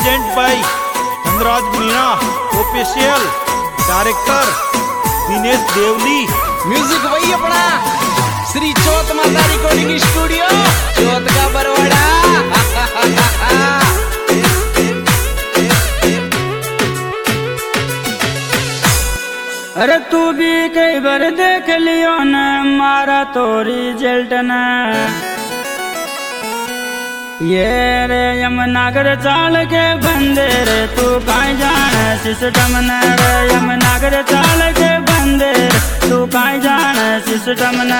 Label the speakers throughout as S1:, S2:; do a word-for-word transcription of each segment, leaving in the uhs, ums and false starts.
S1: Present by Dhanraj Meena, official director Dinesh Devli,
S2: music वही अपना श्री चौथ माता रिकॉर्डिंग स्टूडियो चौथ का बरवाड़ा।
S3: अरे तू भी कई बार देख लियो न मारा तो रिजल्ट न ये रे यमनागर चाल के बंदे रे तू काई जान सिस्टम न रे यमनागर चाल के बंदे तू काई जान सिस्टम न।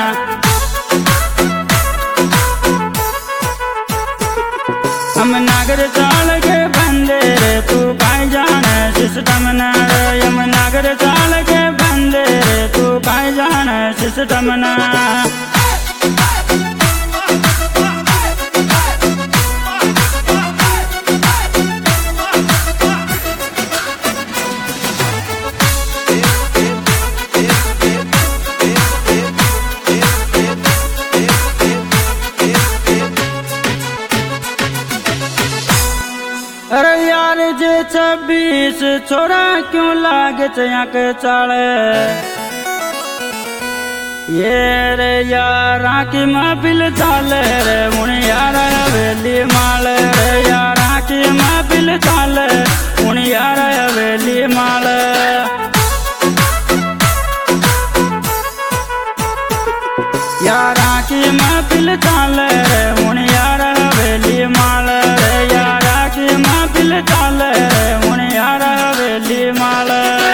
S3: हम नागर चाल के बंदे रे तू काई जान सिस्टम न रे यमनागर चाल के बंदे रे तू काई जान सिस्टम न। अरे यार जे छब्बीस छोरा क्यों लागे चयक चाले ये रे यारा की महफिल चाले रे मुनि यार हवेली माल रे यारा की महफिल चाले मुनि यार हवेली माल। यारा की महफिल चाले रे मुनि यार हवेली माल रे यारा की महफिल चाले रे मुनि यार हवेली माल।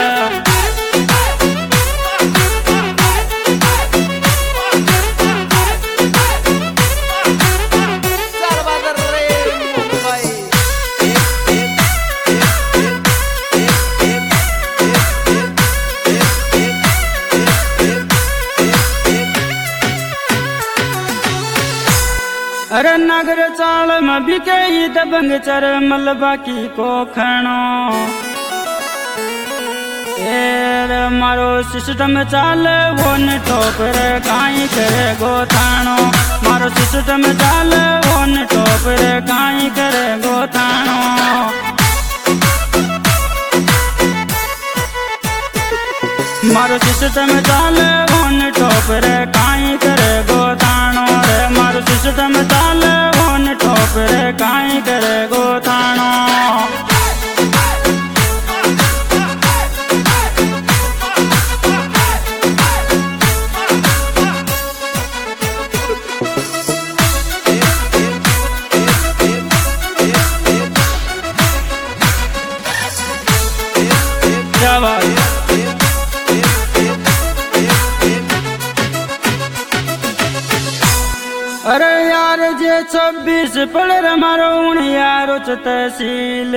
S3: अरे नगर चाल में बिके दबंग चर मलबा की को खणो एर मारो सिस्टम चाल वो न ठोकर काई करे गो थानो मारो सिस्टम चाल वो न ठोकर काई करे गो थानो। मारो सिस्टम चाल वो न ठोकर काई करे गो थानो रे मारो सिस्टम चाल वो न ठोकर काई करे गो थानो। क्या बात अरे यार जे छब्बीस पढ़ मारो यारो तहसील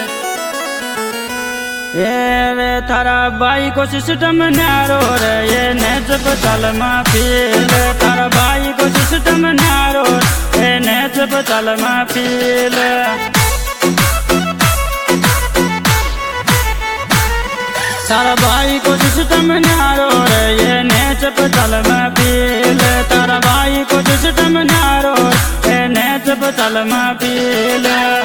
S3: रे थारा भाई को सिस्टम न्यारो रे ये नेच पचल महफिल थारा भाई को सिस्टम न्यारो ये नेच पचल महफिल। तारा भाई को सिस्टम न्यारो रे ये नेच पचल महफिल तारा भाई को सिस्टम न्यारो ये नेच पचल महफिल।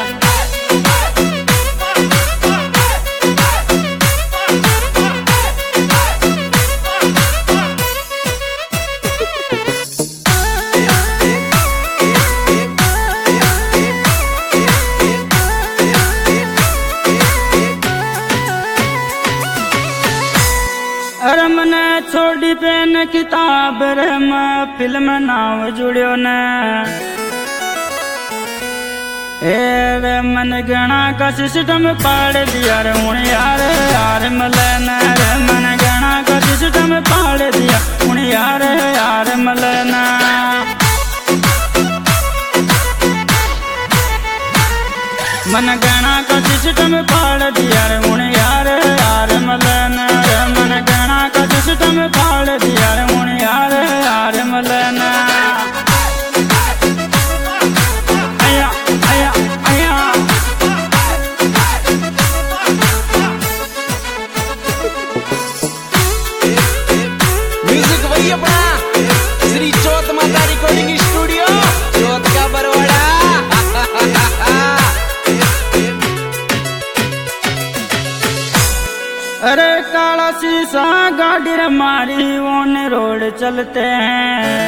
S3: अरे मने छोड़ी पेन किताब रे मैं फिल्म नाव जुड़ियो न रे मन गणा का सिस्टम पाड़ दिया रे हूं यार यार मलन रे मन गणा का सिस्टम पाड़ दिया हूं यार यार मलन। मन गणा का सिस्टम पाड़ दिया रे हूं यार यार मलन रे मन गणा का सिस्टम पाड़ दिया रे हूं यार यार मलन। आया आया आया
S2: म्यूजिक वही अपना श्री चौथ माता रिकॉर्डिंग स्टूडियो चौथ का बरवाड़ा।
S3: शीशा गाड़ी मारी ओन रोड चलते हैं।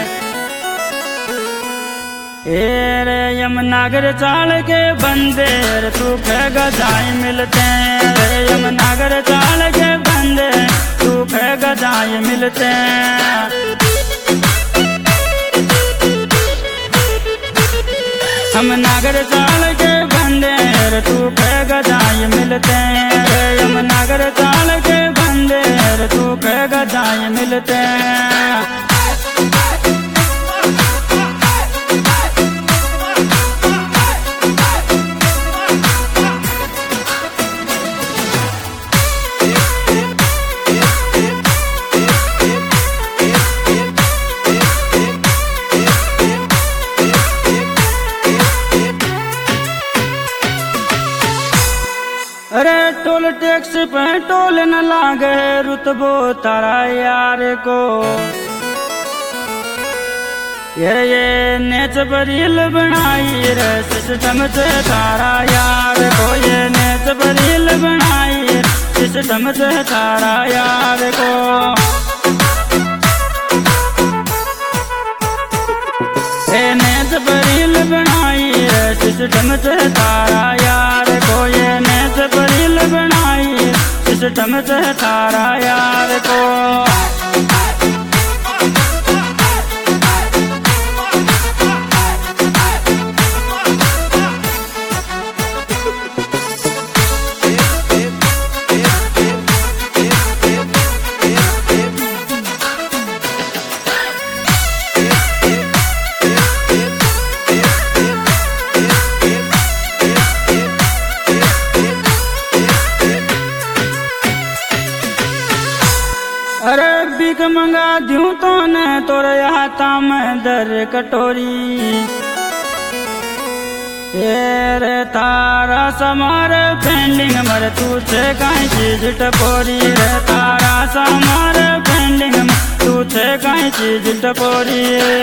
S3: रे यमुनागर चाल के बंदे तू गजाई मिलते हैं। रे यमुनागर चाल के बंदे तू गजाई मिलते हैं। हम नागर चाल के बंदे तू गजाई मिलते हैं। हम नागर चाल के बंदे तू गजाई मिलते हैं। अरे टोल टैक्स पे टोल न लागे रुतबो तारा यार को। ये ये नेच बरील बनाई रे सिस्टम से तारा यार को। ये नेच बरील बनाई सिस्टम से तारा यार को। ये नेच बरील बनाई रे सिस्टम से तारा यार को। ये नेच बरील बनाई सिस्टम से तारा यार को। अरे बिक मंगा दूं तो न तोर आता मैं दर कटोरी। रे तारा समार पेंडिंग मर तू छे कहीं चीज टपोरी। रे तारा समार पेंडिंग मर तू छे कहीं चीज टपोरी।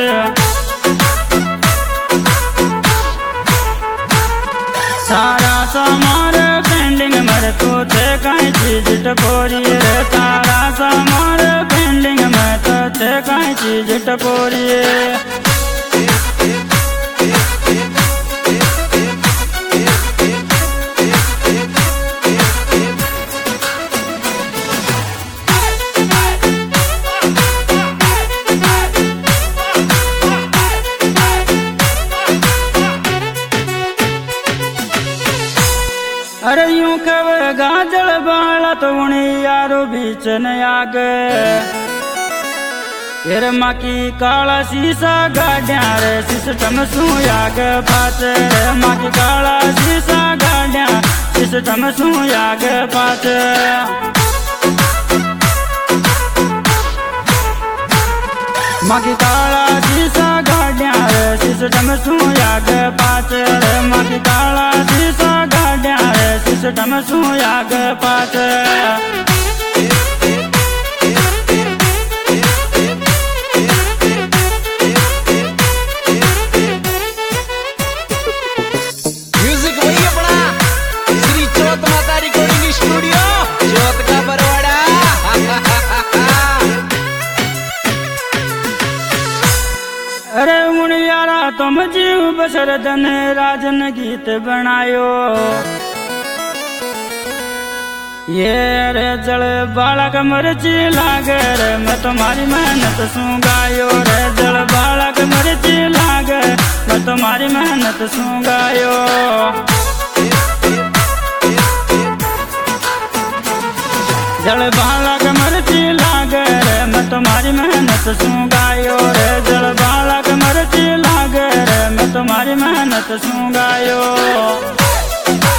S3: तारा समार पेंडिंग मर तू छे कहीं चीज टपोरी। रे तारा समार पेंडिंग में तो छे कहीं चीज टपोरी। अरे यूं कवे गाजल बाला तो उन्हीं यारो बीच न आगे। फिर माकी काला शीशा गाड़िया रे सिस्टम सू आग पाचे। माकी काला शीशा गाड़िया सिस्टम सू आग पाचे। माकी काला शीशा गाड़िया रे सिस्टम सू आग पाचे। माकी काला शीशा गाड़िया रे सिस्टम सू आग पाचे।
S2: म्यूजिक वही अपना श्री चौथ माता रिकॉर्डिंग स्टूडियो चौथ का बरवाड़ा।
S3: अरे मुन यारा तुम जीव बसर धन राजन गीत बनायो। ये रे जल बालक मरची लागे रे मैं तुम्हारी मेहनत सू गायो। रे जल बालक मरची लागे मैं तुम्हारी मेहनत सू गायो। जल बालक मरची लागे रे मैं तुम्हारी मेहनत सू गायो। रे जल बालक मरची लागे रे मैं तुम्हारी मेहनत सू गायो।